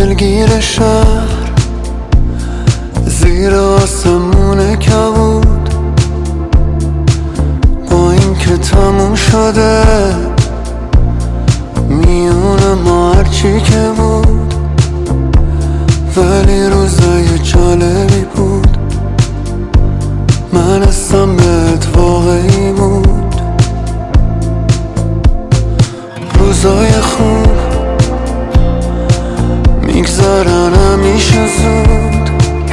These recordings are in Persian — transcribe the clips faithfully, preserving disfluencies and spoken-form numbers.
دلگیر شهر زیر آسمون کبود، با این که تموم شده میون ما هرچی که بود، ولی روزای جالبی بود. من حسم بهت واقعی بود. روزای خوب میگذرن همیشه زود،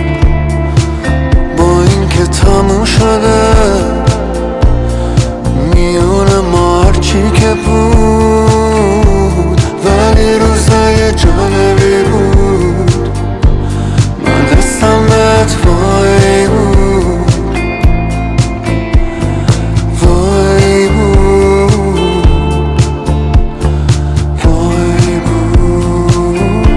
با این که تموم شده میون ما هرچی که بود، ولی روزای جالبی بود. من حسم بهت واقعی بود، واقعی بود، واقعی بود.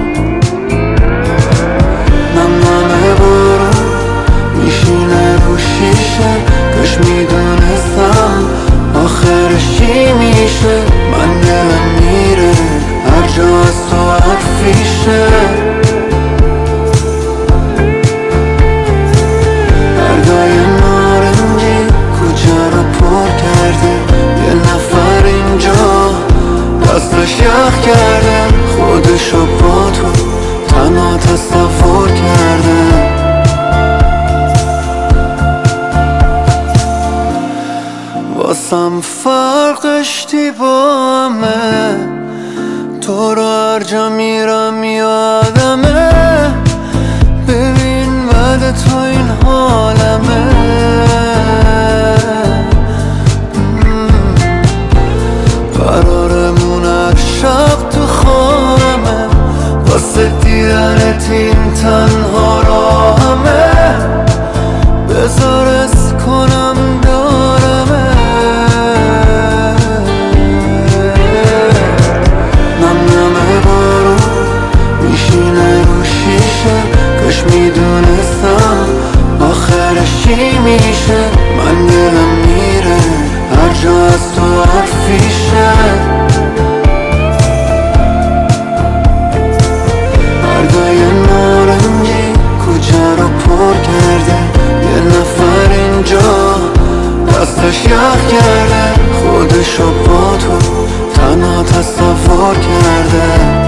نم نمه بارون میشینه رو شیشه، کاش میدونستم آخرش چی میشه. من دلم میره هر جا از تو حرفیشه، بردای نارنجی کوچه رو پر کرده، یه نفر اینجا دستش یخ کرده، خودشو با تو تنها تصور کرده. واسم فرقش دیوامه، تو رو هر جا میرم یادمه. ببین بعد تو این حالمه، قرارمون هر شب تو خانمه، واسه دیدنت این تنها راهمه. بذار اس کنم دارمه، نم نمه بارون میشینه رو شیشه، کاش میدونستم آخرش چی میشه. من دلم میره هر جا از تو حرفیشه، بردای نارنجی کوچه رو پر کرده، یه نفر اینجا دستش یخ کرده، خودشو با تو تنها تصور کرده.